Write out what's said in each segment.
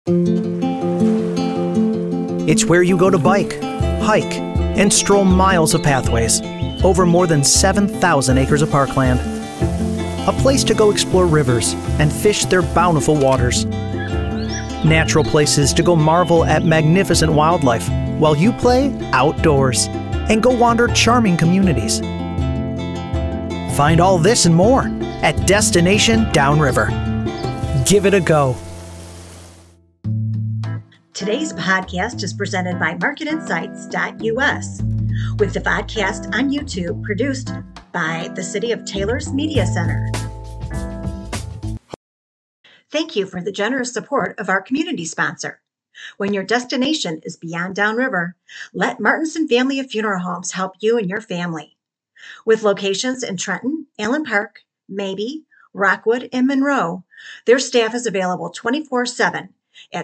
It's where you go to bike, hike, and stroll miles of pathways over more than 7,000 acres of parkland. A place to go explore rivers and fish their bountiful waters. Natural places to go marvel at magnificent wildlife while you play outdoors and go wander charming communities. Find all this and more at Destination Downriver. Give it a go. Today's podcast is presented by MarketInsights.us, with the podcast on YouTube produced by the City of Taylor's Media Center. Thank you for the generous support of our community sponsor. When your destination is beyond downriver, let Martinson Family of Funeral Homes help you and your family. With locations in Trenton, Allen Park, Mabee, Rockwood, and Monroe, their staff is available 24/7 at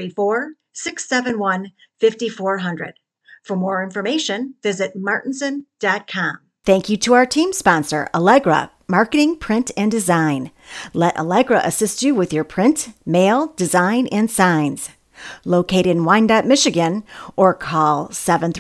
734-671-5400. For more information, visit martinson.com. Thank you to our team sponsor, Allegra, Marketing, Print, and Design. Let Allegra assist you with your print, mail, design, and signs. Located in Wyandotte, Michigan, or call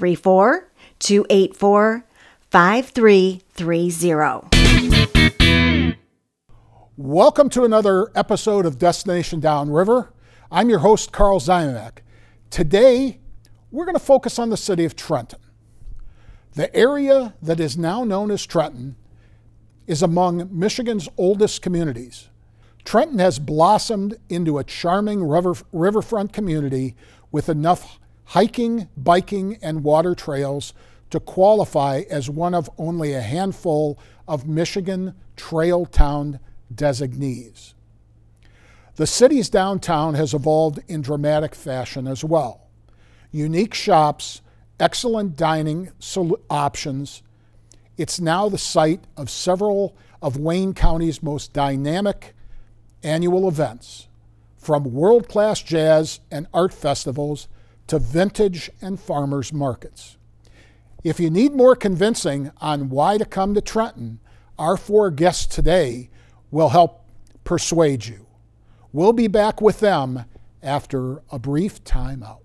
734-284-5330. Welcome to another episode of Destination Downriver. I'm your host, Carl Zymek. Today, we're going to focus on the city of Trenton. The area that is now known as Trenton is among Michigan's oldest communities. Trenton has blossomed into a charming riverfront community with enough hiking, biking, and water trails to qualify as one of only a handful of Michigan Trail Town designees. The city's downtown has evolved in dramatic fashion as well. Unique shops, excellent dining options. It's now the site of several of Wayne County's most dynamic annual events, from world-class jazz and art festivals to vintage and farmers markets. If you need more convincing on why to come to Trenton, our four guests today will help persuade you. We'll be back with them after a brief timeout.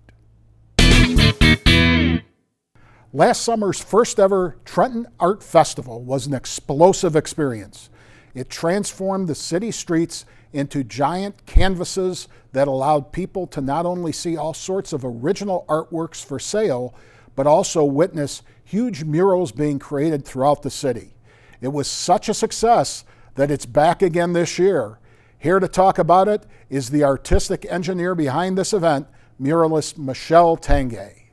Last summer's first ever Trenton Art Festival was an explosive experience. It transformed the city streets into giant canvases that allowed people to not only see all sorts of original artworks for sale, but also witness huge murals being created throughout the city. It was such a success that it's back again this year. Here to talk about it is the artistic engineer behind this event, muralist Michelle Tanguay.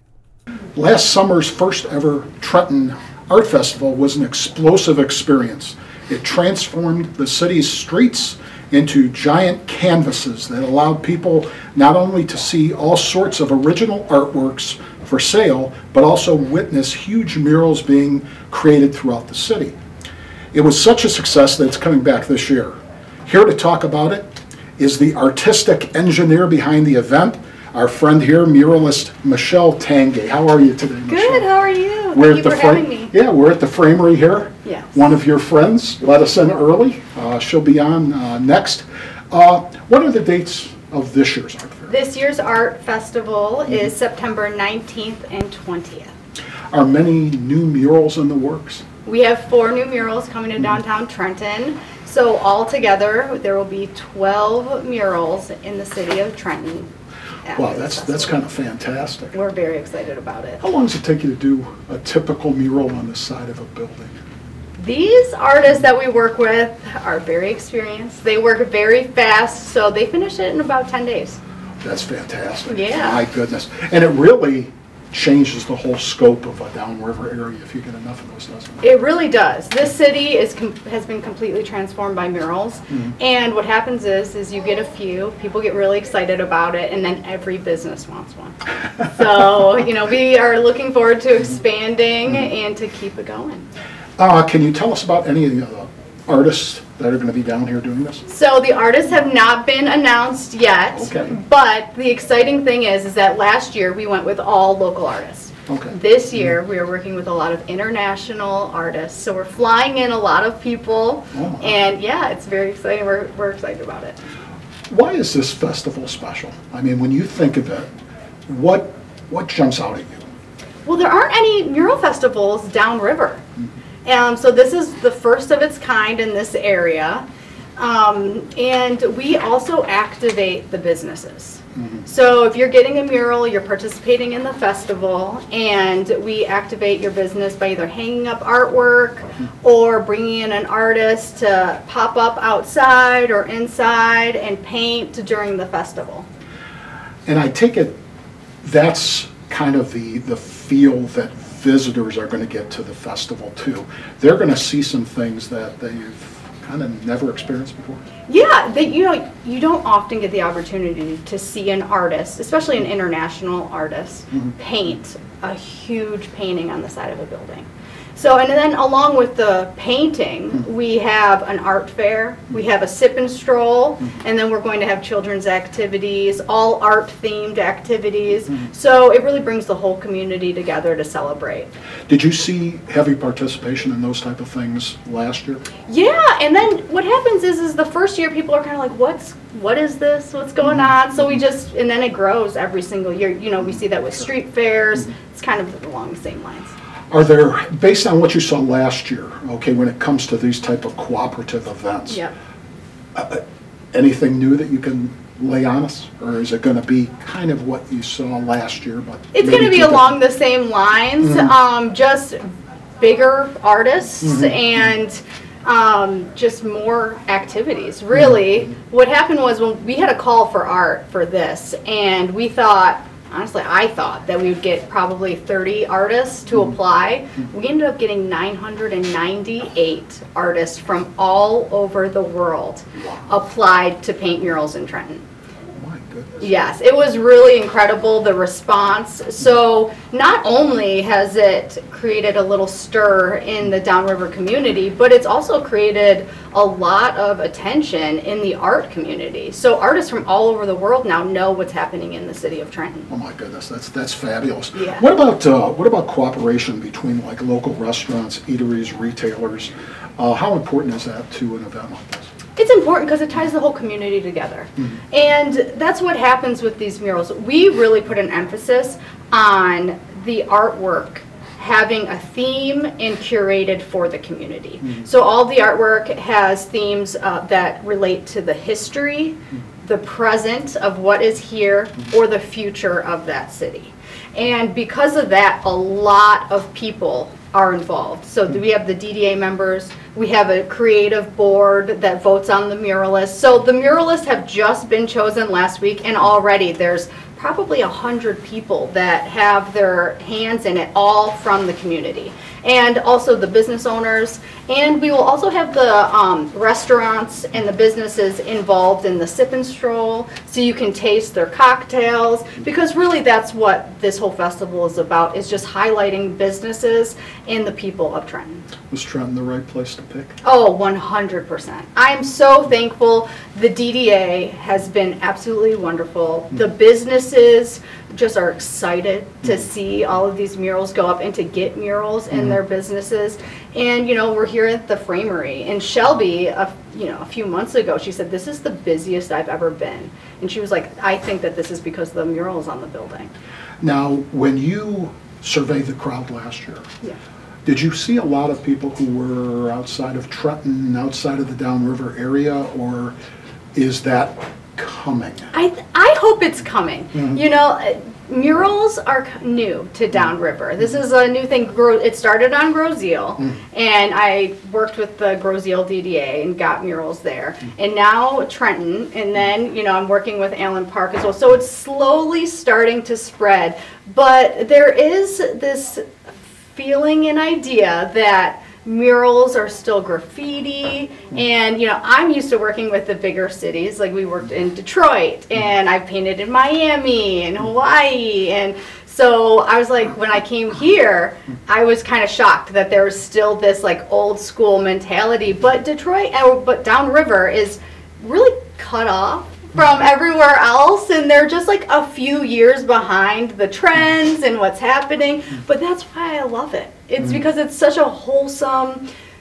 Last summer's first ever Trenton Art Festival was an explosive experience. It transformed the city's streets into giant canvases that allowed people not only to see all sorts of original artworks for sale, but also witness huge murals being created throughout the city. It was such a success that it's coming back this year. Here to talk about it is the artistic engineer behind the event, our friend here, muralist Michelle Tanguay. How are you today, Michelle? Good, how are you? We're Thank you for having me. Yeah, we're at the Framery here. Yes. One of your friends let us in early. She'll be on next. What are the dates of this year's art fair? This year's art festival is September 19th and 20th. Are many new murals in the works? We have 4 new murals coming to downtown Trenton. So altogether, there will be 12 murals in the city of Trenton. Wow, that's kind of fantastic. We're very excited about it. How long does it take you to do a typical mural on the side of a building? These artists that we work with are very experienced. They work very fast, so they finish it in about 10 days. That's fantastic. Yeah. My goodness. And it really changes the whole scope of a downriver area if you get enough of those, doesn't it? It really does. This city has been completely transformed by murals, and what happens is you get a few, people get really excited about it, and then every business wants one. So, we are looking forward to expanding and to keep it going. Can you tell us about any of the artists that are going to be down here doing this? So the artists have not been announced yet, Okay. but the exciting thing is that last year we went with all local artists. Okay. This year we are working with a lot of international artists, so we're flying in a lot of people, Oh, wow. and yeah, it's very exciting. We're excited about it. Why is this festival special? I mean, when you think of it, what jumps out at you? Well, there aren't any mural festivals downriver. So this is the first of its kind in this area. And we also activate the businesses. So if you're getting a mural, you're participating in the festival, and we activate your business by either hanging up artwork or bringing in an artist to pop up outside or inside and paint during the festival. And I take it that's kind of the feel that visitors are going to get to the festival too. They're going to see some things that they've kind of never experienced before. Yeah, you don't often get the opportunity to see an artist, especially an international artist, paint a huge painting on the side of a building. So, and then along with the painting, we have an art fair, we have a sip and stroll, and then we're going to have children's activities, all art themed activities. So it really brings the whole community together to celebrate. Did you see heavy participation in those type of things last year? Yeah, and then what happens is the first year people are kind of like, what is this? What's going on? So and then it grows every single year. You know, we see that with street fairs. It's kind of along the same lines. Are there, based on what you saw last year, okay, when it comes to these type of cooperative events, anything new that you can lay on us? Or is it going to be kind of what you saw last year? But it's going to be along the same lines, just bigger artists and just more activities. Really, what happened was when we had a call for art for this, and we thought, honestly, I thought that we would get probably 30 artists to apply. We ended up getting 998 artists from all over the world applied to paint murals in Trenton. Yes, it was really incredible, the response. So not only has it created a little stir in the downriver community, but it's also created a lot of attention in the art community. So artists from all over the world now know what's happening in the city of Trenton. Oh my goodness, that's fabulous. Yeah. What about cooperation between like local restaurants, eateries, retailers? How important is that to an event like this? It's important because it ties the whole community together. And that's what happens with these murals. We really put an emphasis on the artwork having a theme and curated for the community. So all the artwork has themes that relate to the history, the present of what is here, or the future of that city. And because of that, a lot of people are involved. So we have the DDA members, we have a creative board that votes on the muralists. So the muralists have just been chosen last week, and already there's probably 100 people that have their hands in it, all from the community. And also the business owners, and we will also have the restaurants and the businesses involved in the sip and stroll, so you can taste their cocktails, because really that's what this whole festival is about, is just highlighting businesses and the people of Trenton. Was Trenton the right place to pick? Oh, 100%. I'm so thankful. The DDA has been absolutely wonderful. The businesses just are excited to see all of these murals go up and to get murals in their businesses. And you know, we're here at the Framery, and Shelby, a few months ago, she said, "This is the busiest I've ever been." And she was like, "I think that this is because of the murals on the building." Now, when you surveyed the crowd last year, did you see a lot of people who were outside of Trenton, outside of the downriver area, or is that coming? I hope it's coming. You know, murals are new to downriver. This is a new thing. It started on Groseal, and I worked with the Groseal DDA and got murals there. And now Trenton, and then, you know, I'm working with Allen Park as well. So it's slowly starting to spread. But there is this feeling and idea that murals are still graffiti, and you know, I'm used to working with the bigger cities. Like we worked in Detroit, and I painted in Miami and Hawaii, and so I was like, when I came here, I was kind of shocked that there was still this like old school mentality. But but downriver is really cut off from everywhere else, and they're just like a few years behind the trends and what's happening. But that's why I love it. It's because it's such a wholesome,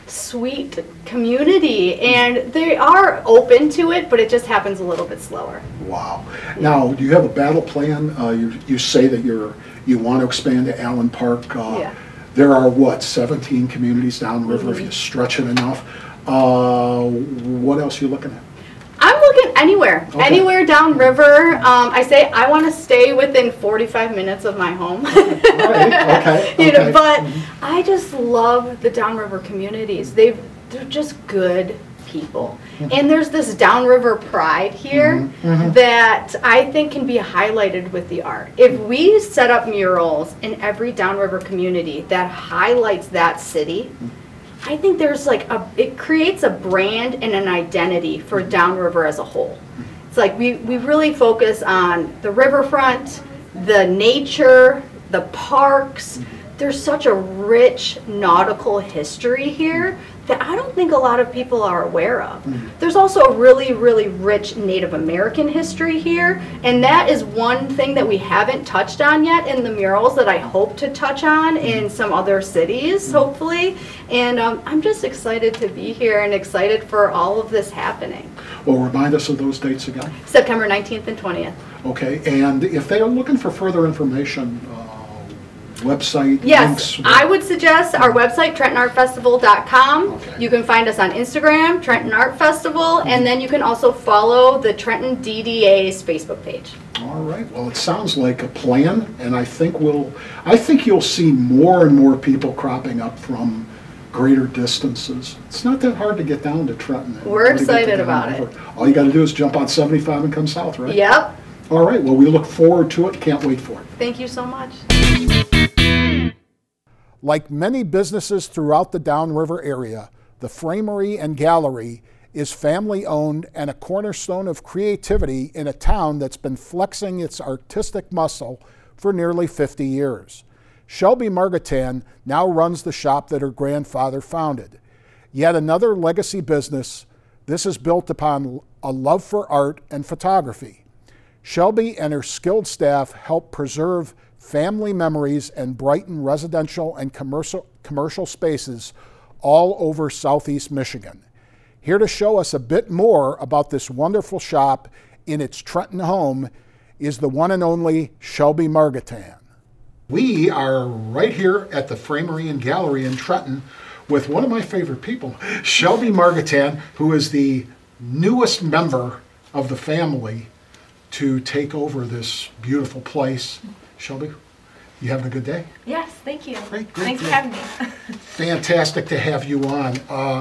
sweet community, and they are open to it, but it just happens a little bit slower. Wow. Now, do you have a battle plan? You say that you want to expand to Allen Park. Yeah. There are, what, 17 communities downriver if you stretch it enough. What else are you looking at? I'm looking anywhere, Okay. Anywhere downriver. I say I want to stay within 45 minutes of my home. All right, okay. You know, okay. but I just love the downriver communities. They're just good people. And there's this downriver pride here that I think can be highlighted with the art. If we set up murals in every downriver community that highlights that city, I think there's it creates a brand and an identity for downriver as a whole. It's like we really focus on the riverfront, the nature, the parks. There's such a rich nautical history here that I don't think a lot of people are aware of. There's also a really, really rich Native American history here, and that is one thing that we haven't touched on yet in the murals that I hope to touch on in some other cities, hopefully. And I'm just excited to be here and excited for all of this happening. Well, remind us of those dates again. September 19th and 20th. Okay, and if they are looking for further information, website, Yes, links? I would suggest our website, TrentonArtFestival.com. Okay. You can find us on Instagram, Trenton Art Festival, and then you can also follow the Trenton DDA's Facebook page. All right. Well, it sounds like a plan, and I think you'll see more and more people cropping up from greater distances. It's not that hard to get down to Trenton. We're To get to excited about downriver. it. All you got to do is jump on 75 and come south, right? Yep. All right. Well, we look forward to it. Can't wait for it. Thank you so much. Like many businesses throughout the downriver area, the Framery and Gallery is family-owned and a cornerstone of creativity in a town that's been flexing its artistic muscle for nearly 50 years. Shelby Margatan now runs the shop that her grandfather founded. Yet another legacy business, this is built upon a love for art and photography. Shelby and her skilled staff help preserve family memories and brighten residential and commercial spaces all over Southeast Michigan. Here to show us a bit more about this wonderful shop in its Trenton home is the one and only Shelby Margatan. We are right here at the Framery and Gallery in Trenton with one of my favorite people, Shelby Margatan, who is the newest member of the family to take over this beautiful place. Shelby, you having a good day? Yes, thank you. Great, Thanks great. for having me. Fantastic to have you on.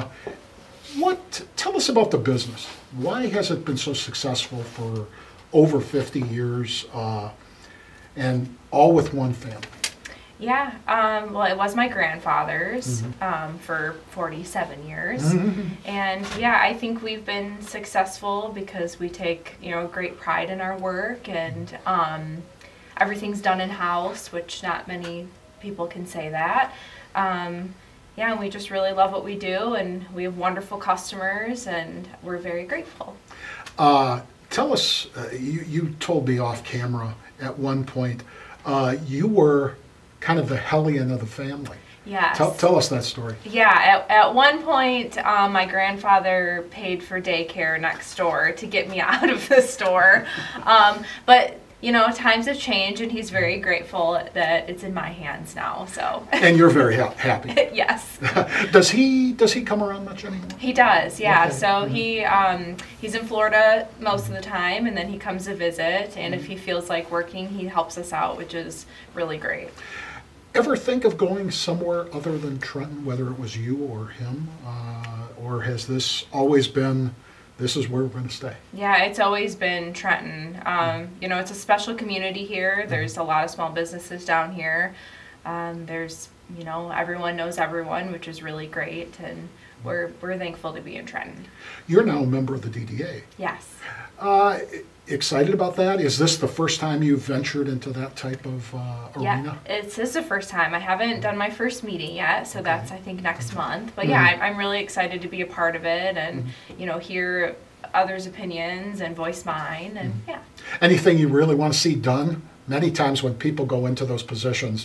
Tell us about the business. Why has it been so successful for over 50 years and all with one family? Yeah, well, it was my grandfather's for 47 years. And yeah, I think we've been successful because we take, great pride in our work, and everything's done in-house, which not many people can say that. Yeah, and we just really love what we do, and we have wonderful customers, and we're very grateful. Tell us, you told me off camera at one point, you were kind of the hellion of the family. Yes. Tell us that story. Yeah, at one point, my grandfather paid for daycare next door to get me out of the store. But, times have changed, and he's very grateful that it's in my hands now, so. And you're very happy. Yes. Does he come around much anymore? He does, yeah. Okay. So he's in Florida most of the time, and then he comes to visit, and if he feels like working, he helps us out, which is really great. Ever think of going somewhere other than Trenton, whether it was you or him? Or has this always been, this is where we're going to stay? Yeah, it's always been Trenton. It's a special community here. There's a lot of small businesses down here. There's, everyone knows everyone, which is really great, and we're thankful to be in Trenton. You're now a member of the DDA. Yes. Excited about that? Is this the first time you've ventured into that type of arena? Yeah, this is the first time. I haven't done my first meeting yet, so that's, I think, next month. But yeah, I'm really excited to be a part of it and, hear others' opinions and voice mine, and yeah. Anything you really want to see done? Many times when people go into those positions,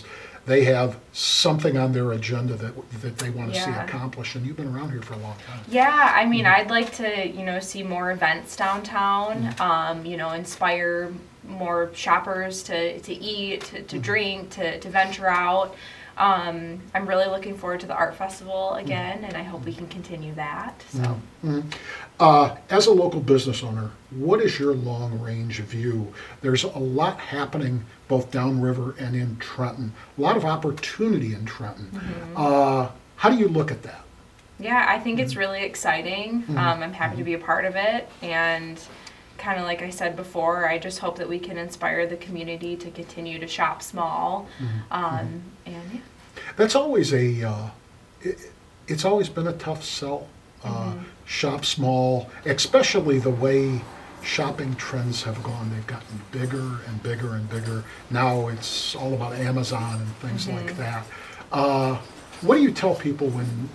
they have something on their agenda that they want to see Yeah. accomplished. And you've been around here for a long time. Yeah, I mean, I'd like to, see more events downtown, inspire more shoppers to eat, to drink, to venture out. I'm really looking forward to the art festival again, and I hope we can continue that. So. As a local business owner, what is your long-range view? There's a lot happening both downriver and in Trenton. A lot of opportunity in Trenton. How do you look at that? Yeah, I think it's really exciting. I'm happy to be a part of it, and kind of like I said before, I just hope that we can inspire the community to continue to shop small. And yeah. That's always it's always been a tough sell. Shop small, especially the way shopping trends have gone. They've gotten bigger and bigger and bigger. Now it's all about Amazon and things like that. What do you tell people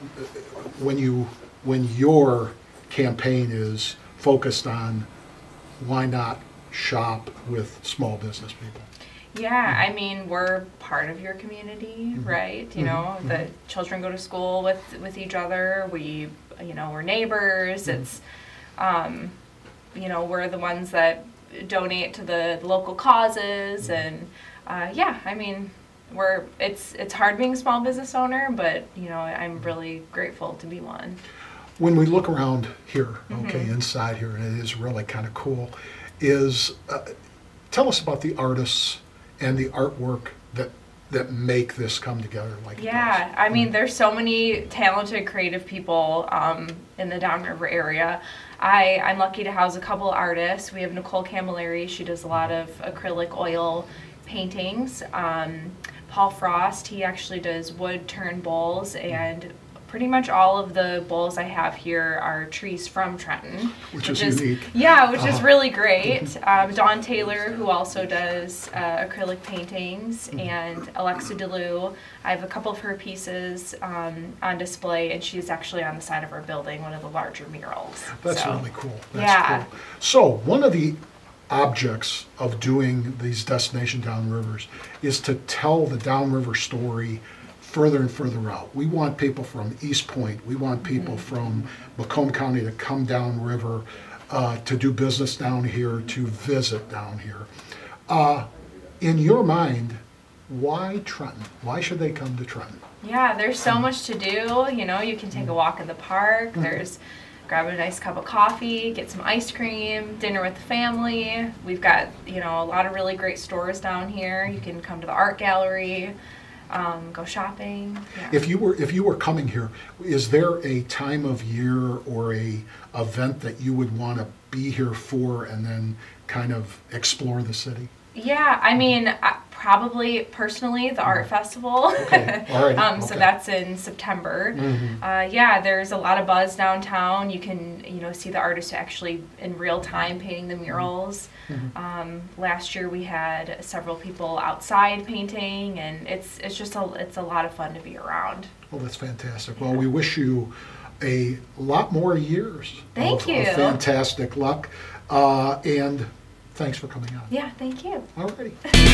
when your campaign is focused on why not shop with small business people? Yeah, I mean, we're part of your community, right? The children go to school with each other. We're neighbors. It's, we're the ones that donate to the local causes. And, I mean, it's hard being a small business owner, but, I'm really grateful to be one. When we look around here, inside here, and it is really kind of cool, tell us about the artists and the artwork that make this come together like it does. Yeah, I mean, there's so many talented, creative people in the Downriver area. I'm lucky to house a couple artists. We have Nicole Camilleri. She does a lot of acrylic oil paintings. Paul Frost, he actually does wood turn bowls, and pretty much all of the bowls I have here are trees from Trenton. Which is unique. Yeah, which is really great. Dawn Taylor, who also does acrylic paintings, and Alexa DeLue. I have a couple of her pieces on display, and she's actually on the side of our building, one of the larger murals. That's really cool. That's cool. So one of the objects of doing these Destination Downrivers is to tell the downriver story further and further out. We want people from East Point, we want people from Macomb County to come downriver to do business down here, to visit down here. In your mind, why Trenton? Why should they come to Trenton? Yeah, there's so much to do. You can take a walk in the park. Grab a nice cup of coffee, get some ice cream, dinner with the family. We've got, a lot of really great stores down here. You can come to the art gallery. Go shopping. Yeah. If you were coming here, is there a time of year or a event that you would want to be here for and then kind of explore the city? Yeah, I mean, probably personally the art festival. Okay. All right. So that's in September. There's a lot of buzz downtown. You can see the artists actually in real time painting the murals. Last year we had several people outside painting, and it's a lot of fun to be around. Well, that's fantastic. Well, we wish you a lot more years Thank you. Of fantastic luck, and thanks for coming on. Yeah, thank you. All righty.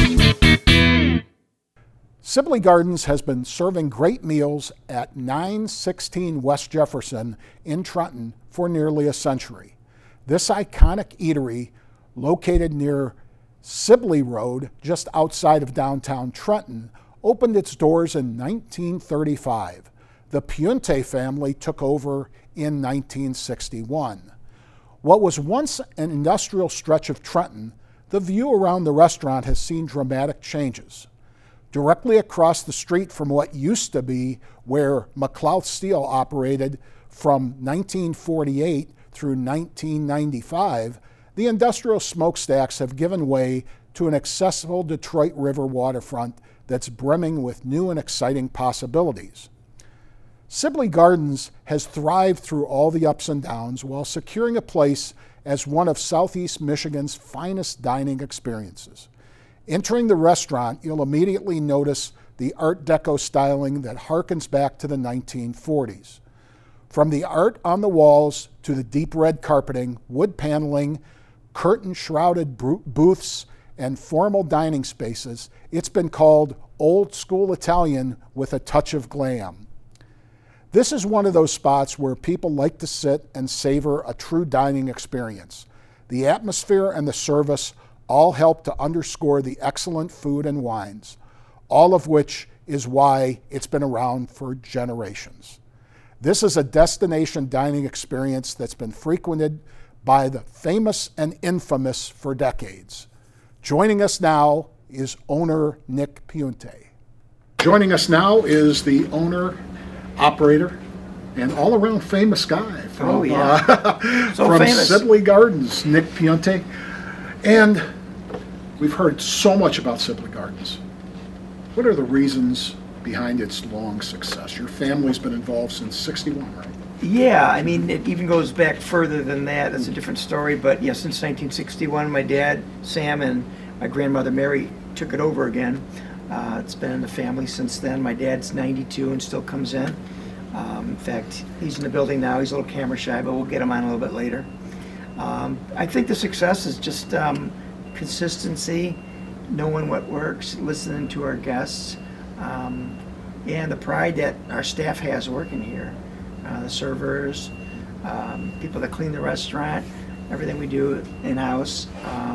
Sibley Gardens has been serving great meals at 916 West Jefferson in Trenton for nearly a century. This iconic eatery, located near Sibley Road, just outside of downtown Trenton, opened its doors in 1935. The Piunte family took over in 1961. What was once an industrial stretch of Trenton, the view around the restaurant has seen dramatic changes. Directly across the street from what used to be where McLouth Steel operated from 1948 through 1995, the industrial smokestacks have given way to an accessible Detroit River waterfront that's brimming with new and exciting possibilities. Sibley Gardens has thrived through all the ups and downs while securing a place as one of Southeast Michigan's finest dining experiences. Entering the restaurant, you'll immediately notice the Art Deco styling that harkens back to the 1940s. From the art on the walls to the deep red carpeting, wood paneling, curtain-shrouded booths, and formal dining spaces, it's been called old school Italian with a touch of glam. This is one of those spots where people like to sit and savor a true dining experience. The atmosphere and the service all help to underscore the excellent food and wines, all of which is why it's been around for generations. This is a destination dining experience that's been frequented by the famous and infamous for decades. Joining us now is owner Nick Piunte. Joining us now is the owner, operator, and all-around famous guy from, from famous. Sibley Gardens, Nick Piunte. And we've heard so much about Sibley Gardens. What are the reasons behind its long success? Your family's been involved since '61, right? Yeah, I mean, it even goes back further than that. That's a different story. But yeah, since 1961, my dad, Sam, and my grandmother, Mary, took it over again. It's been in the family since then. My dad's 92 and still comes in. In fact, he's in the building now. He's a little camera shy, but we'll get him on a little bit later. I think the success is just consistency, knowing what works, listening to our guests, and the pride that our staff has working here. The servers, people that clean the restaurant, everything we do in-house,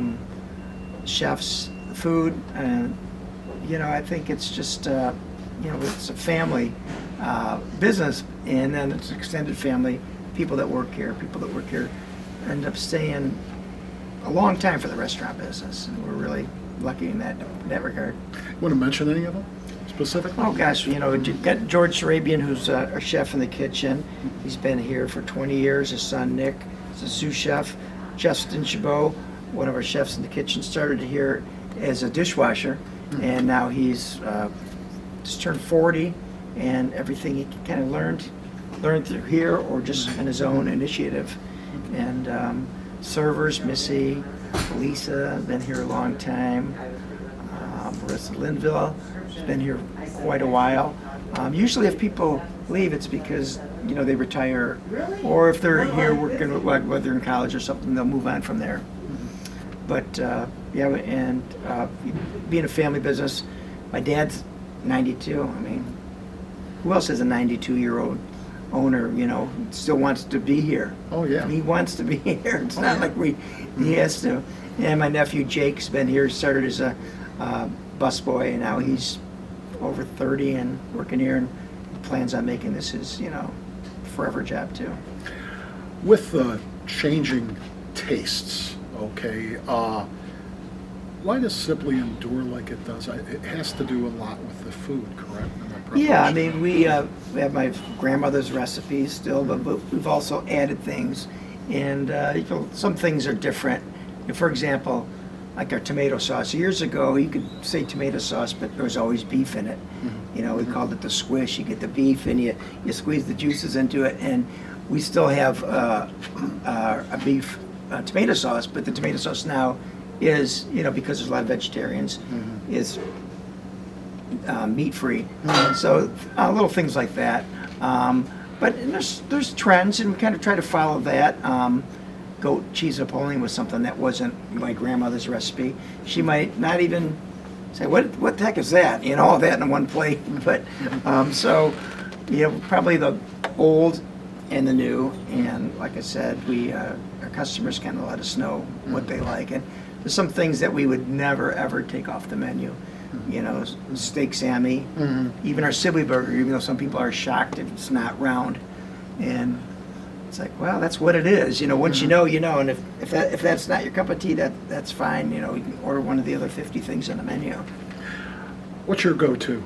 chefs, food, and I think it's just it's a family business, and then it's an extended family. People that work here end up staying a long time for the restaurant business, and we're really lucky in that regard. Want to mention any of them specifically? Oh gosh, you've got George Sarabian, who's our chef in the kitchen. He's been here for 20 years. His son Nick is a sous chef. Justin Chabot, one of our chefs in the kitchen, started here as a dishwasher, and now he's just turned 40, and everything he kind of learned through here or just on his own initiative. And servers, Missy, Lisa, been here a long time. Marissa Linville has been here quite a while. Usually if people leave, it's because they retire, or if they're here working, whether they're in college or something, they'll move on from there. But being a family business, my dad's 92. I mean, who else has a 92-year-old owner, still wants to be here? Oh, yeah. He wants to be here. It's not like he has to. And my nephew Jake's been here, started as a busboy, and now he's over 30 and working here, and plans on making this his, forever job too. With the changing tastes, okay, why does Sibley endure like it does? It has to do a lot with the food, correct? Yeah, I mean, we have my grandmother's recipes still, but we've also added things, and some things are different. For example, like our tomato sauce. Years ago, you could say tomato sauce, but there was always beef in it. We called it the squish. You get the beef, and you squeeze the juices into it, and we still have a beef tomato sauce, but the tomato sauce now is, because there's a lot of vegetarians, is meat-free. So little things like that. But there's trends, and we kind of try to follow that. Goat cheese Napoleon was something that wasn't my grandmother's recipe. She might not even say, what the heck is that? All that in one plate. But probably the old and the new. And like I said, our customers kind of let us know what they like. And there's some things that we would never ever take off the menu. Steak Sammy, even our Sibley burger, even though some people are shocked if it's not round. And it's like, well, that's what it is. Once you know, and if that's not your cup of tea, that's fine. You can order one of the other 50 things on the menu. What's your go-to?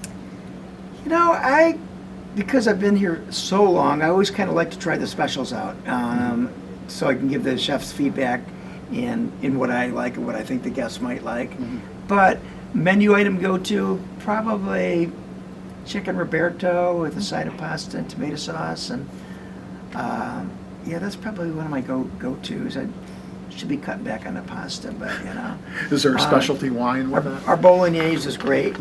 Because I've been here so long, I always kind of like to try the specials out, so I can give the chefs feedback in what I like and what I think the guests might like. But menu item go-to, probably chicken Roberto with a side of pasta and tomato sauce, and that's probably one of my go-tos. I should be cutting back on the pasta, but Is there a specialty wine with that? Our bolognese is great.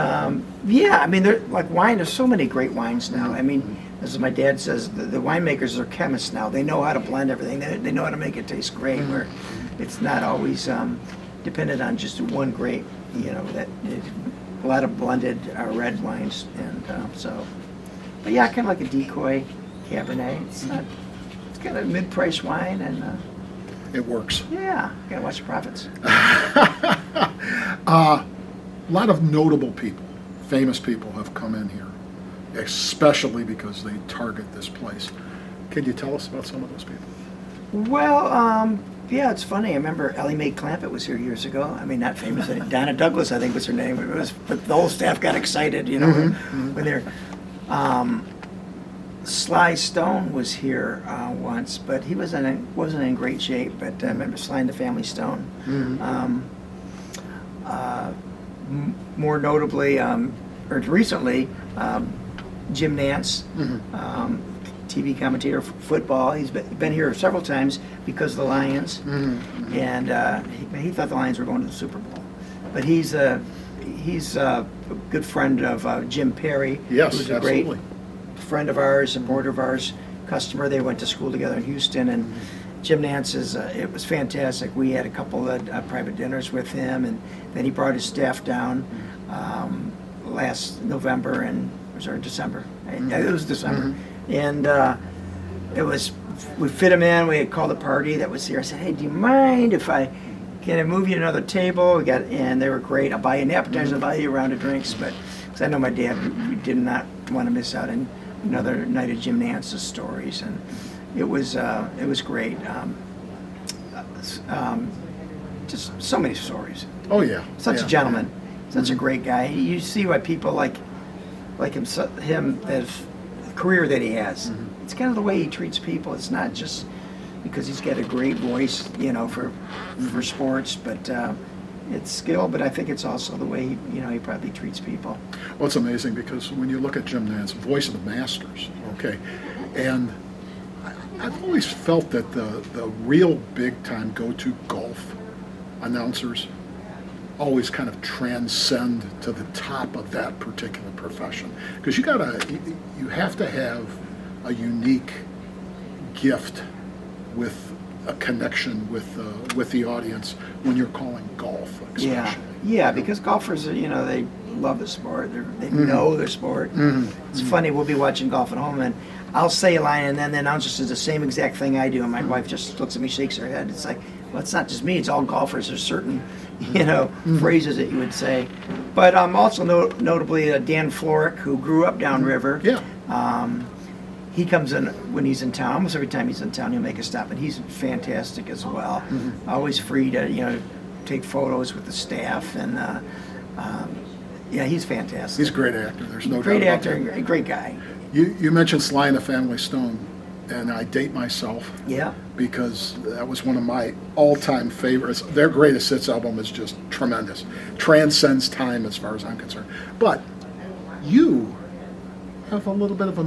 Like wine, there's so many great wines now. I mean, as my dad says, the winemakers are chemists now. They know how to blend everything. They know how to make it taste great, where it's not always, depended on just one grape, a lot of blended red wines, and but yeah, kind of like a decoy Cabernet. It's kind of a mid-price wine, and it works. Yeah, gotta watch the profits. A lot of notable people, famous people have come in here, especially because they target this place. Can you tell us about some of those people? Well, yeah, it's funny. I remember Ellie Mae Clampett was here years ago. I mean, not famous. Donna Douglas, I think, was her name. But the whole staff got excited, when they're. Sly Stone was here once, but he wasn't in great shape. But I remember Sly and the Family Stone. More notably, or recently, Jim Nance, TV commentator for football. He's been here several times because of the Lions, and he thought the Lions were going to the Super Bowl. But he's a good friend of Jim Perry, yes, who's a absolutely. great friend of ours, supporter of ours, customer. They went to school together in Houston, and Jim Nance it was fantastic. We had a couple of private dinners with him, and then he brought his staff down last November, and was it December? It was December, and we fit him in. We had called a party that was here. I said, "Hey, do you mind if can I move you to another table?" And they were great. I'll buy you an appetizer, I'll buy you a round of drinks, but because I know my dad did not want to miss out on another night of Jim Nance's stories, and it was great. Just so many stories. Oh yeah, such a gentleman, such a great guy. You see why people like him, as the career that he has. It's kind of the way he treats people. It's not just because he's got a great voice, for sports, but it's skill. But I think it's also the way he probably treats people. Well, it's amazing because when you look at Jim Nance, voice of the Masters, okay, and I've always felt that the real big-time go-to golf announcers always kind of transcend to the top of that particular profession, because you have to have a unique gift with a connection with the audience when you're calling golf, especially. Yeah, because golfers, they love the sport. They know their sport. It's funny. We'll be watching golf at home, and I'll say a line, and then the announcer says the same exact thing I do, and my wife just looks at me, shakes her head. It's like, well, it's not just me. It's all golfers. There's certain, phrases that you would say. But also notably Dan Florek, who grew up downriver. Yeah. He comes in when he's in town. Almost every time he's in town, he'll make a stop, and he's fantastic as well. Always free to, take photos with the staff, and he's fantastic. He's a great actor. There's no doubt great about actor, that. Great guy. You mentioned Sly and the Family Stone, and I date myself. Yeah. Because that was one of my all-time favorites. Their Greatest Hits album is just tremendous. Transcends time as far as I'm concerned. But you have a little bit of a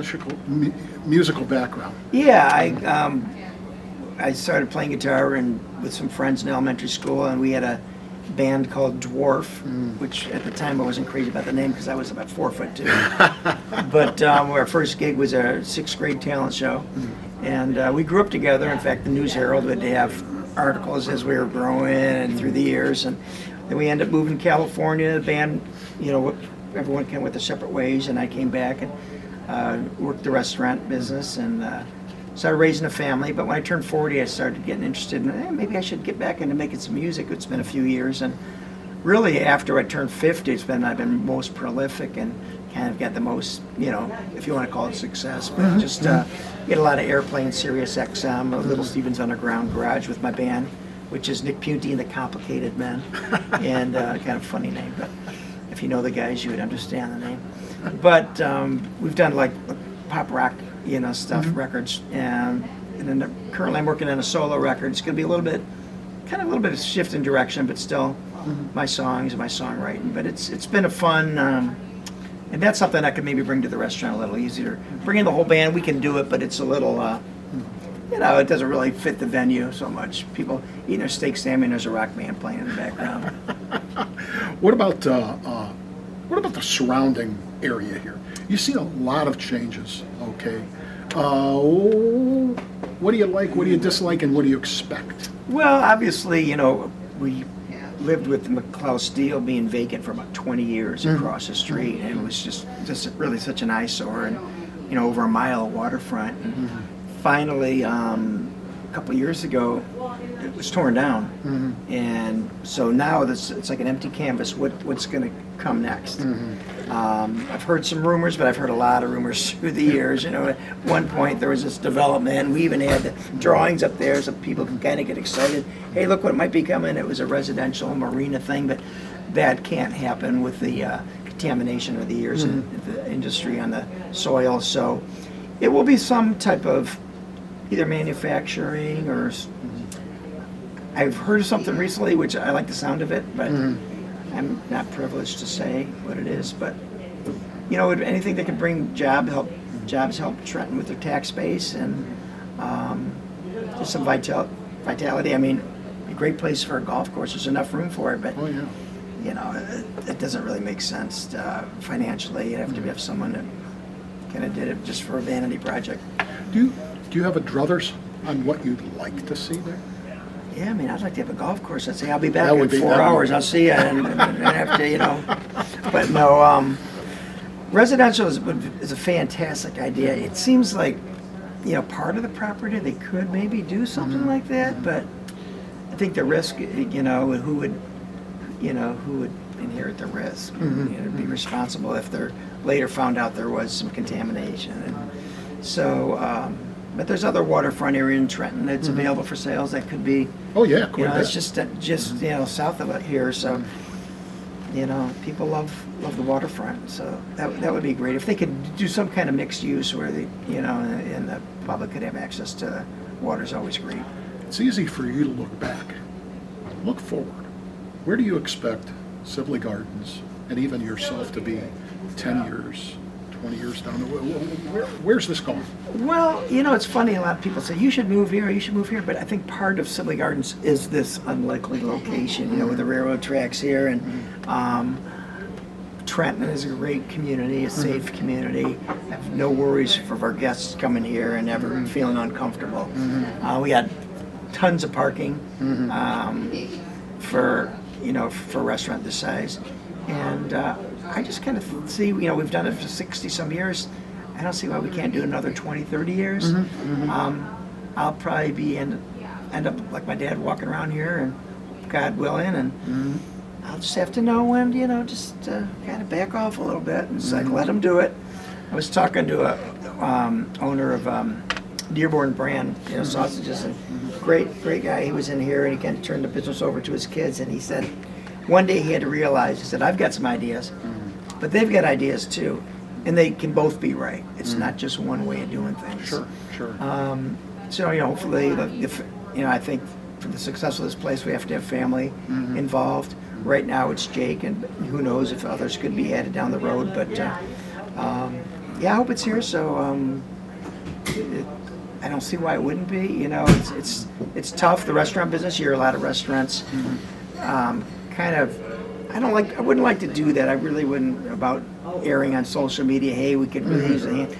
musical background. Yeah, I started playing guitar with some friends in elementary school, and we had a band called Dwarf, which at the time I wasn't crazy about the name because I was about 4'2". But our first gig was a 6th grade talent show, and we grew up together. In fact, the News Herald would have articles as we were growing and through the years, and then we ended up moving to California. The band, everyone went their separate ways, and I came back and worked the restaurant business and started raising a family. But when I turned 40, I started getting interested in maybe I should get back into making some music. It's been a few years, and really after I turned 50, I've been most prolific and kind of got the most, if you want to call it success, but just get a lot of airplay in Sirius XM, Little Steven's Underground Garage with my band, which is Nick Punty and the Complicated Men, and kind of funny name, but if you know the guys, you would understand the name. But we've done like pop rock, stuff, records, and then currently I'm working on a solo record. It's going to be a little bit of shift in direction, but still my songs and my songwriting. But it's been a fun, and that's something I could maybe bring to the restaurant a little easier. Bringing the whole band, we can do it, but it's a little, it doesn't really fit the venue so much. People eating their steak salmon, there's a rock band playing in the background. What about the surrounding area here? You've seen a lot of changes, okay? What do you like, what do you dislike, and what do you expect? Well, obviously, we lived with McClough Steel being vacant for about 20 years across the street, and it was just really such an eyesore, and over a mile of waterfront. And finally, a couple of years ago, it was torn down, and so now it's like an empty canvas. What's going to come next? I've heard some rumors, but I've heard a lot of rumors through the years. At one point there was this development. We even had the drawings up there so people can kind of get excited. Hey, look what might be coming. It was a residential marina thing, but that can't happen with the contamination of the years in the industry on the soil. So it will be some type of either manufacturing or I've heard of something recently, which I like the sound of it, but I'm not privileged to say what it is. But anything that can bring jobs help Trenton with their tax base and just some vitality. I mean, a great place for a golf course. There's enough room for it, but it doesn't really make sense financially. You'd have to have someone that kind of did it just for a vanity project. Do you have a druthers on what you'd like to see there? Yeah, I mean, I'd like to have a golf course. I'd say I'll be back in 4 hours. I'll see you, and after But no, residential is a fantastic idea. It seems like part of the property they could maybe do something like that, but I think the risk, who would inherit the risk? Be responsible if they're later found out there was some contamination, and so. But there's other waterfront area in Trenton that's available for sales that could be. Oh yeah, quite it's just south of it here, so people love the waterfront. So that would be great if they could do some kind of mixed use where they and the public could have access to the water's always great. It's easy for you to look back, look forward. Where do you expect Sibley Gardens and even yourself to be 10 years? 20 years down the road? Where's this going? Well, it's funny. A lot of people say you should move here, but I think part of Sibley Gardens is this unlikely location, with the railroad tracks here, and Trenton is a great community, a safe community. I have no worries for our guests coming here and ever feeling uncomfortable. We got tons of parking for a restaurant this size, and I just kind of see, we've done it for 60 some years. I don't see why we can't do another 20, 30 years. I'll probably be end up like my dad walking around here, and God willing, and I'll just have to know when, just kind of back off a little bit. It's like, let them do it. I was talking to a owner of Dearborn Brand, sausages, and great guy. He was in here, and he kind of turned the business over to his kids, and he said, one day he had to realize, he said, I've got some ideas, but they've got ideas too, and they can both be right. It's not just one way of doing things. Sure. So, hopefully, I think for the success of this place, we have to have family involved. Right now it's Jake, and who knows if others could be added down the road, but I hope it's here, so I don't see why it wouldn't be. It's tough, the restaurant business. You hear a lot of restaurants I wouldn't like to do that. I really wouldn't, about airing on social media, hey, we could really use a hand.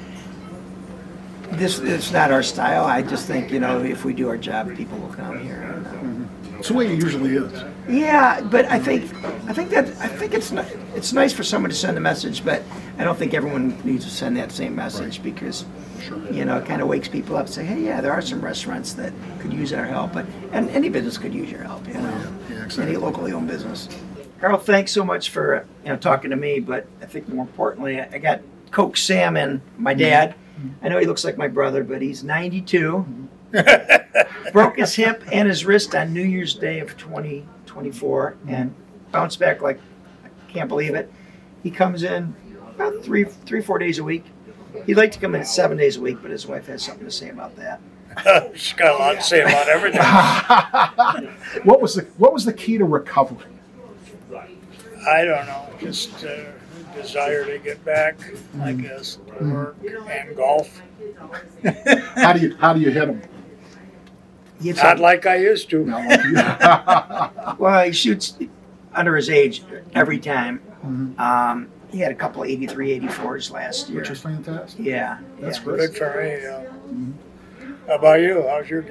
It's not our style. I just think, if we do our job, people will come here. It's the way it usually is. Yeah, but I think it's nice for someone to send a message, but I don't think everyone needs to send that same message because it kind of wakes people up and say, hey, yeah, there are some restaurants that could use our help, and any business could use your help, Yeah, exactly. Any locally owned business. Harold, thanks so much for talking to me, but I think more importantly, I got Coke Salmon, my dad. I know he looks like my brother, but he's 92. Broke his hip and his wrist on New Year's Day of 2024 and bounced back like, I can't believe it. He comes in about 3-4 days a week. He'd like to come in 7 days a week, but his wife has something to say about that. She's got a lot to say about everything. What was the key to recovery? I don't know, just desire to get back, I guess, to work and golf. How do you hit him? Not like I used to. Well, he shoots under his age every time. He had a couple of 83, 84s last year. Which is fantastic. Yeah. That's Good for me. How about you? How's your game?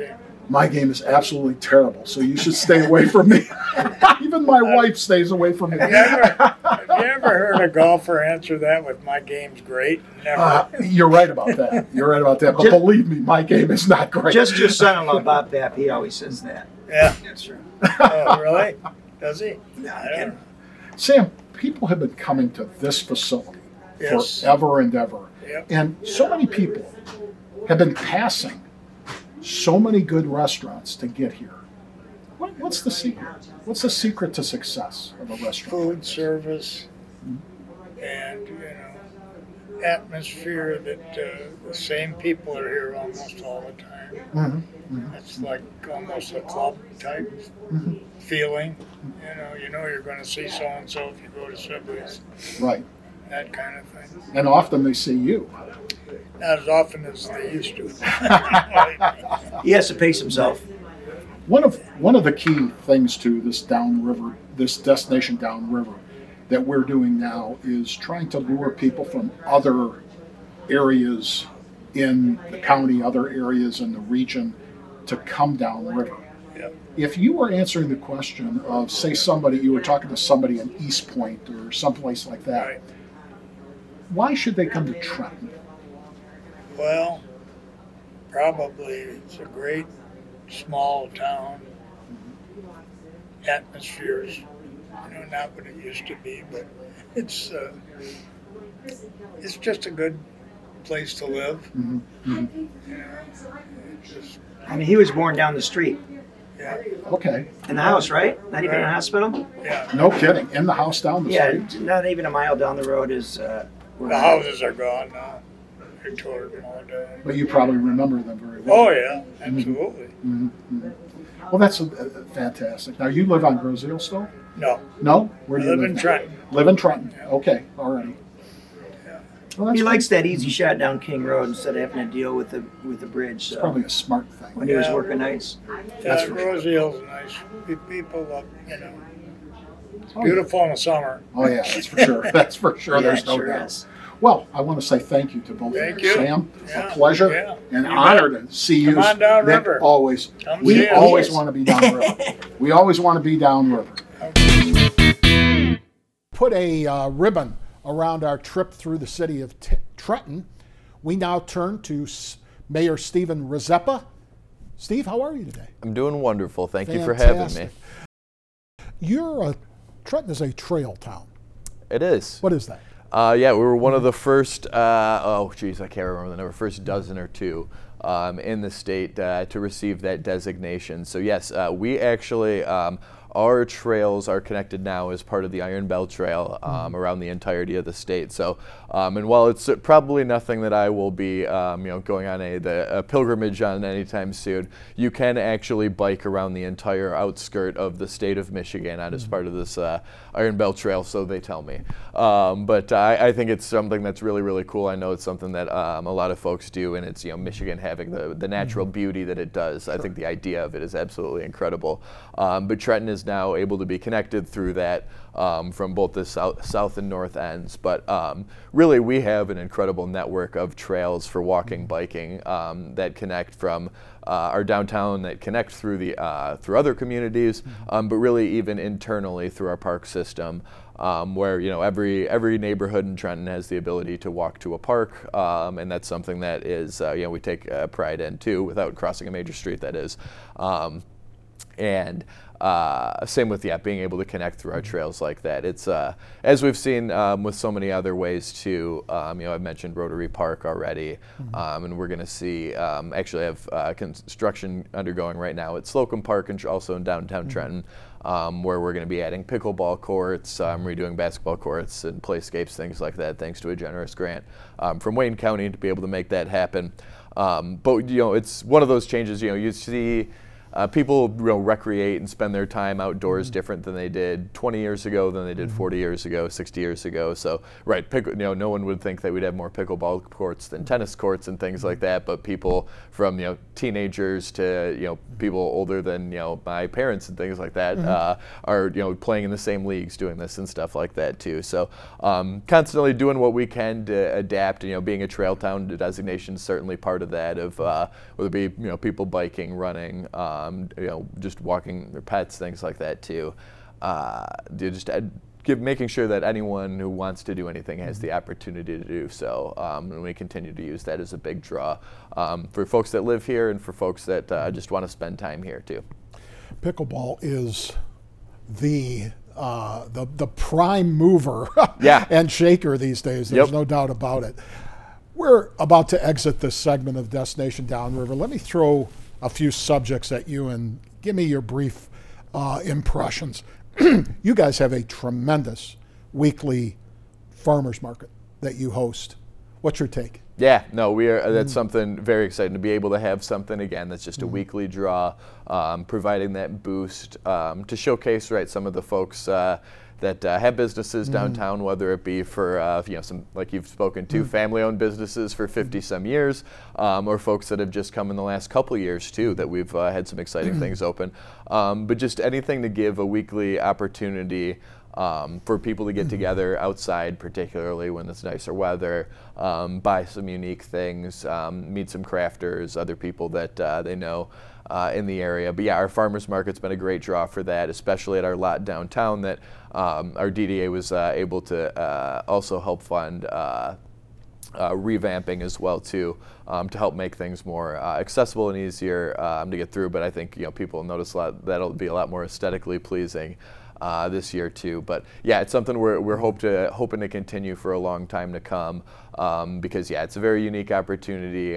My game is absolutely terrible, so you should stay away from me. Even my wife stays away from me. Have you ever heard a golfer answer that with "my game's great"? Never. You're right about that. You're right about that. But believe me, my game is not great. Just your son-in-law, Bob Bapp, he always says that. Yeah. That's true. Oh, really? Does he? No, I don't know. Sam, people have been coming to this facility Yes. forever and ever. Yep. And so many people have been passing so many good restaurants to get here. What's the secret? What's the secret to success of a restaurant? Food service and atmosphere that the same people are here almost all the time. It's like almost a club type feeling. You know you're going to see so and so if you go to Sibley's. Right. That kind of thing. And often they see you. Not as often as they used to. He has to pace himself. One of the key things to this downriver, this destination downriver, that we're doing now is trying to lure people from other areas in the county, other areas in the region, to come downriver. Yep. If you were answering the question of, say, you were talking to somebody in East Point or someplace like that, Right. why should they come to Trenton? Well, probably it's a great small town. Atmosphere's, not what it used to be, but it's just a good place to live. Just, I mean, he was born down the street yeah, Okay. in the house, right? Not even in a hospital? yeah. No kidding. In the house down the Yeah, street? not even a mile down the road is... where The houses are gone now. They're tore them all down. But you probably remember them very well. Oh yeah, absolutely. Well, that's fantastic. Now, you live on Groseal still? No, No? Where I do you live in now? Trenton. Live in Trenton. Okay, already. Well, that's He good. likes that easy shot down King Road instead of having to deal with the bridge. So Probably a smart thing. when he was Yeah. working nights. That's for sure. Roseale's nice. People love, It's Oh, beautiful in the summer. Oh, yeah, that's for sure. That's for sure. Yeah, There's it no sure doubt. is. Well, I want to say thank you to both Thank of you. you. Sam, Yeah, a pleasure yeah. and You honor bet. to see you. Come on downriver. Nick, always. Come We see us. always Yes. want to be downriver. We always want to be downriver. Put a ribbon around our trip through the city of Trenton. We now turn to Mayor Stephen Rizeppa. Steve, how are you today? I'm doing wonderful. Thank you for having me. Fantastic. Trenton is a trail town. It is. What is that? Yeah, we were one of the first, I can't remember the number, first dozen or two in the state to receive that designation. So yes, we actually, our trails are connected now as part of the Iron Belt Trail around the entirety of the state. So, and while it's probably nothing that I will be, going on a pilgrimage on anytime soon, you can actually bike around the entire outskirt of the state of Michigan as part of this Iron Belt Trail, so they tell me. But I think it's something that's really, really cool. I know it's something that a lot of folks do, and it's Michigan having the natural beauty that it does. I think the idea of it is absolutely incredible. But Trenton is now able to be connected through that from both the south and north ends. But really, we have an incredible network of trails for walking, biking that connect from our downtown, that connect through through other communities, but really even internally through our park system. Where every neighborhood in Trenton has the ability to walk to a park, and that's something that is we take pride in too, without crossing a major street. That is, and same with being able to connect through our trails like that. It's as we've seen with so many other ways too. I've mentioned Rotary Park already, and we're going to see actually have construction undergoing right now at Slocum Park and also in downtown Trenton. Where we're going to be adding pickleball courts, redoing basketball courts and playscapes, things like that, thanks to a generous grant from Wayne County to be able to make that happen. But it's one of those changes. You see people recreate and spend their time outdoors different than they did 20 years ago, than they did 40 years ago, 60 years ago. So, right, no one would think that we'd have more pickleball courts than tennis courts and things like that. But people from teenagers to people older than my parents and things like that are playing in the same leagues, doing this and stuff like that too. So, constantly doing what we can to adapt. Being a trail town designation is certainly part of that. Of whether it be people biking, running. Just walking their pets, things like that too. Making sure that anyone who wants to do anything has the opportunity to do so. And we continue to use that as a big draw for folks that live here and for folks that just want to spend time here too. Pickleball is the prime mover and shaker these days. There's no doubt about it. We're about to exit this segment of Destination Downriver. Let me throw a few subjects at you and give me your brief impressions. You guys have a tremendous weekly farmers market that you host. What's your take? Yeah, no, we are. That's something very exciting to be able to have something again that's just a weekly draw, providing that boost to showcase some of the folks that have businesses downtown, whether it be for some, like you've spoken to, family-owned businesses for 50 some years, or folks that have just come in the last couple of years too, that we've had some exciting things open. But just anything to give a weekly opportunity for people to get together outside, particularly when it's nicer weather, buy some unique things, meet some crafters, other people that they know in the area. But yeah, our farmers market's been a great draw for that, especially at our lot downtown that our DDA was able to also help fund revamping as well too, to help make things more accessible and easier to get through. But I think people notice that'll be a lot more aesthetically pleasing this year too. But yeah, it's something we're hoping to continue for a long time to come, because yeah, it's a very unique opportunity.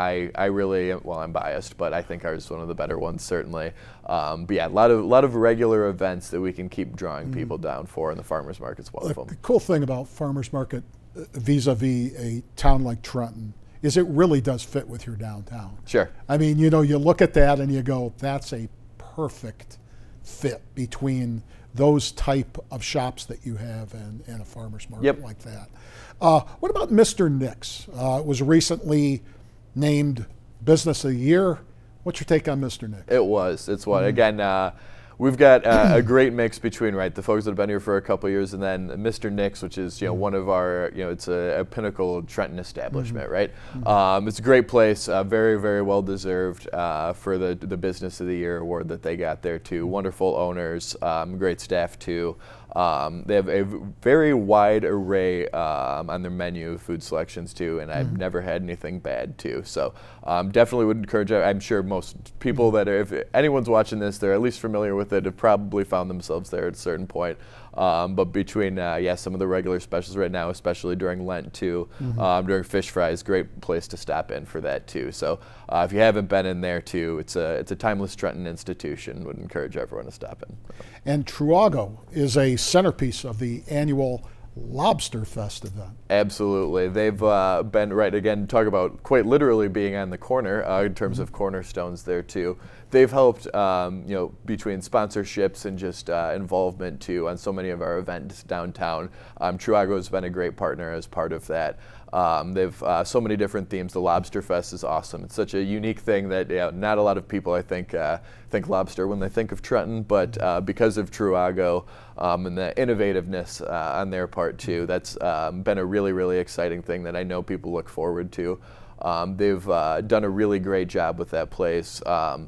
I really, well, I'm biased, but I think ours is one of the better ones certainly. But yeah, a lot of regular events that we can keep drawing people down for, and the farmers market's one of them. The cool thing about farmers market vis-a-vis a town like Trenton is it really does fit with your downtown. Sure. I mean, you look at that and you go, that's a perfect fit between those type of shops that you have and a farmer's market like that. What about Mr. Nick's? It was recently named Business of the Year. What's your take on Mr. Nick's? It's one. Again, we've got a great mix between the folks that have been here for a couple of years, and then Mr. Nick's, which is one of our it's a pinnacle Trenton establishment, right? It's a great place, very very well deserved for the Business of the Year award that they got there too. Wonderful owners, great staff too. They have a very wide array on their menu of food selections too, and I've never had anything bad too. So definitely would encourage. I'm sure most people that if anyone's watching this, they're at least familiar with it, have probably found themselves there at a certain point. But between some of the regular specials right now, especially during Lent too, during fish fries, great place to stop in for that too. So if you haven't been in there too, it's a timeless Trenton institution. Would encourage everyone to stop in. And Truago is a centerpiece of the annual Lobster Fest event. Absolutely. They've been, again, talk about quite literally being on the corner in terms of cornerstones there too. They've helped, between sponsorships and just involvement too on so many of our events downtown. Truago has been a great partner as part of that. They've so many different themes. The Lobster Fest is awesome. It's such a unique thing that not a lot of people, I think lobster when they think of Trenton, but because of Truago and the innovativeness on their part too, that's been a really, really exciting thing that I know people look forward to. They've done a really great job with that place.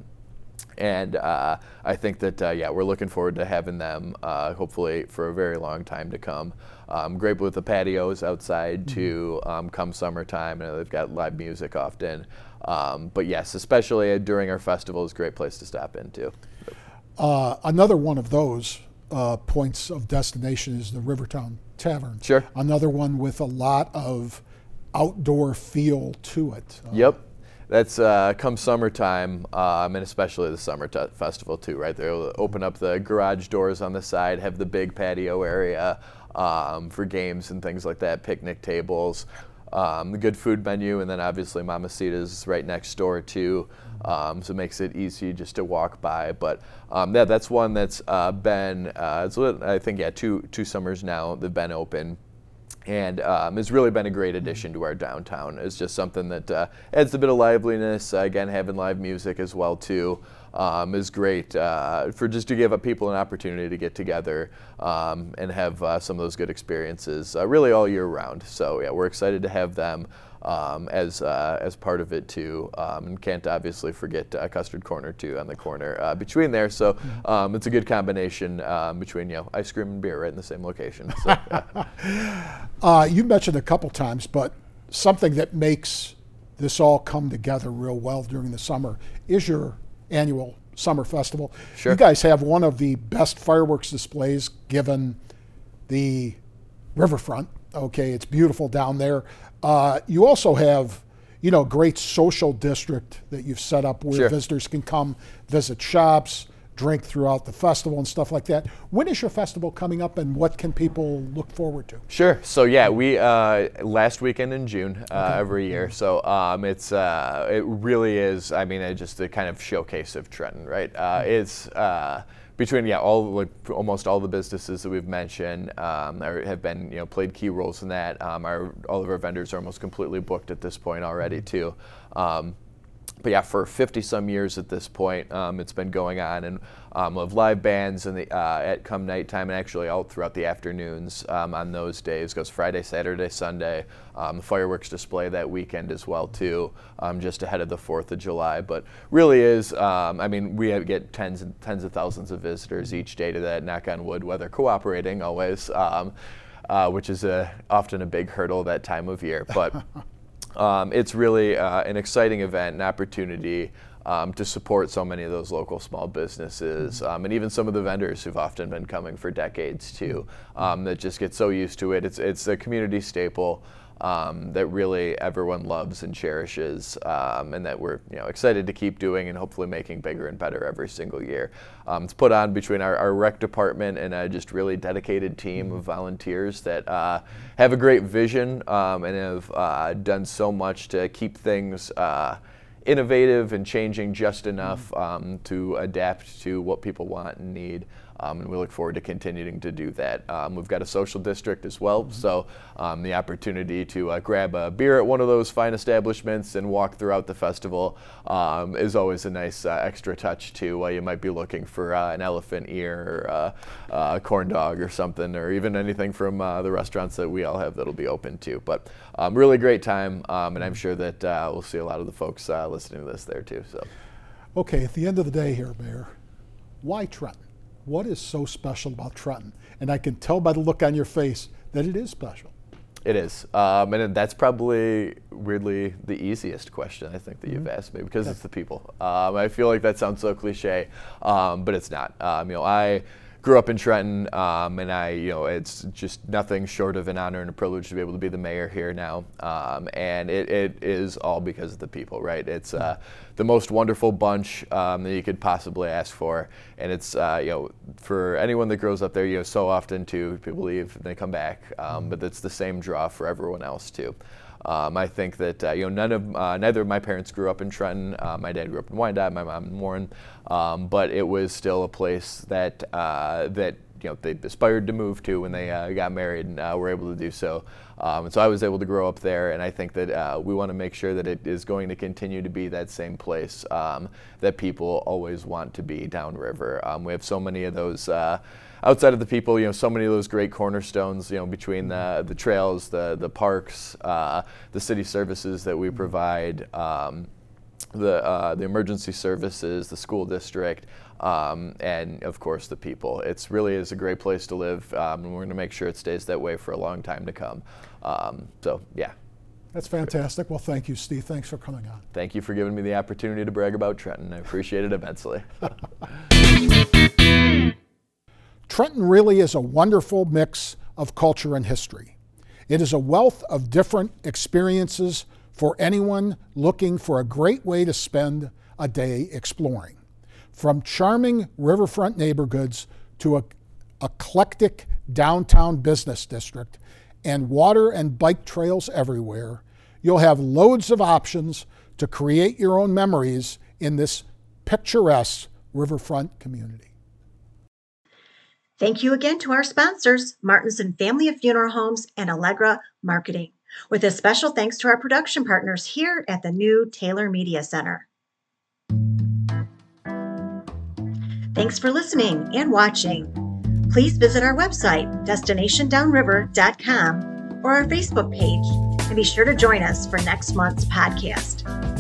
And I think that, we're looking forward to having them hopefully for a very long time to come. Great with the patios outside too, come summertime. I know they've got live music often. But yes, especially during our festival is a great place to stop in too. Another one of those points of destination is the Rivertown Tavern. Sure. Another one with a lot of outdoor feel to it. Yep. That's come summertime, and especially the summer festival too, right? They'll open up the garage doors on the side, have the big patio area for games and things like that, picnic tables. the good food menu, and then obviously Mamacita's right next door too. So it makes it easy just to walk by. But yeah, that's one that's been, I think, two summers now they've been open. And it's really been a great addition to our downtown. It's just something that adds a bit of liveliness. Again, having live music as well too is great for just to give people an opportunity to get together and have some of those good experiences really all year round. So yeah, we're excited to have them as part of it too, and can't obviously forget Custard Corner too on the corner between there. So it's a good combination between ice cream and beer right in the same location. So, you mentioned a couple times, but something that makes this all come together real well during the summer is your annual summer festival. Sure. You guys have one of the best fireworks displays given the riverfront. Okay, it's beautiful down there. You also have, a great social district that you've set up where Sure. visitors can come visit shops, drink throughout the festival and stuff like that. When is your festival coming up, and what can people look forward to? Sure. So yeah, we last weekend in June every year. So it really is. I mean, just the kind of showcase of Trenton, right? It's between almost all the businesses that we've mentioned have been played key roles in that. All of our vendors are almost completely booked at this point already too. But yeah, for 50 some years at this point, it's been going on, and we'll have live bands at come nighttime and actually out throughout the afternoons on those days. Goes Friday, Saturday, Sunday. The fireworks display that weekend as well too, just ahead of the 4th of July. But really is, we get tens of thousands of visitors each day to that. Knock on wood, weather cooperating always, which is often a big hurdle that time of year, but. It's really an exciting event, an opportunity to support so many of those local small businesses and even some of the vendors who've often been coming for decades too, that just get so used to it. It's a community staple that really everyone loves and cherishes, and that we're excited to keep doing and hopefully making bigger and better every single year. It's put on between our rec department and a just really dedicated team of volunteers that have a great vision and have done so much to keep things innovative and changing just enough to adapt to what people want and need. And we look forward to continuing to do that. We've got a social district as well, so the opportunity to grab a beer at one of those fine establishments and walk throughout the festival is always a nice extra touch too, while you might be looking for an elephant ear or a corn dog or something, or even anything from the restaurants that we all have that'll be open too. But really great time, and I'm sure that we'll see a lot of the folks listening to this there too. So, okay, at the end of the day here, Mayor, why Trenton? What is so special about Trenton? And I can tell by the look on your face that it is special. It is, and that's probably weirdly the easiest question I think that you've asked me, because it's the people. I feel like that sounds so cliche, but it's not. I grew up in Trenton, and it's just nothing short of an honor and a privilege to be able to be the mayor here now. And it is all because of the people, right? It's the most wonderful bunch that you could possibly ask for. And it's, for anyone that grows up there, so often too, people leave and they come back, but it's the same draw for everyone else too. I think that neither of my parents grew up in Trenton. My dad grew up in Wyandotte, my mom in Warren, but it was still a place that they aspired to move to when they got married and were able to do so. And so I was able to grow up there, and I think that we want to make sure that it is going to continue to be that same place that people always want to be downriver. We have so many of those. Outside of the people, so many of those great cornerstones, between the trails, the parks, the city services that we provide, the emergency services, the school district, and of course the people. It's really is a great place to live, and we're going to make sure it stays that way for a long time to come. So yeah. That's fantastic. Well, thank you, Steve. Thanks for coming on. Thank you for giving me the opportunity to brag about Trenton. I appreciate it immensely. Trenton really is a wonderful mix of culture and history. It is a wealth of different experiences for anyone looking for a great way to spend a day exploring. From charming riverfront neighborhoods to an eclectic downtown business district, and water and bike trails everywhere, you'll have loads of options to create your own memories in this picturesque riverfront community. Thank you again to our sponsors, Martinson Family of Funeral Homes and Allegra Marketing, with a special thanks to our production partners here at the new Taylor Media Center. Thanks for listening and watching. Please visit our website, destinationdownriver.com, or our Facebook page, and be sure to join us for next month's podcast.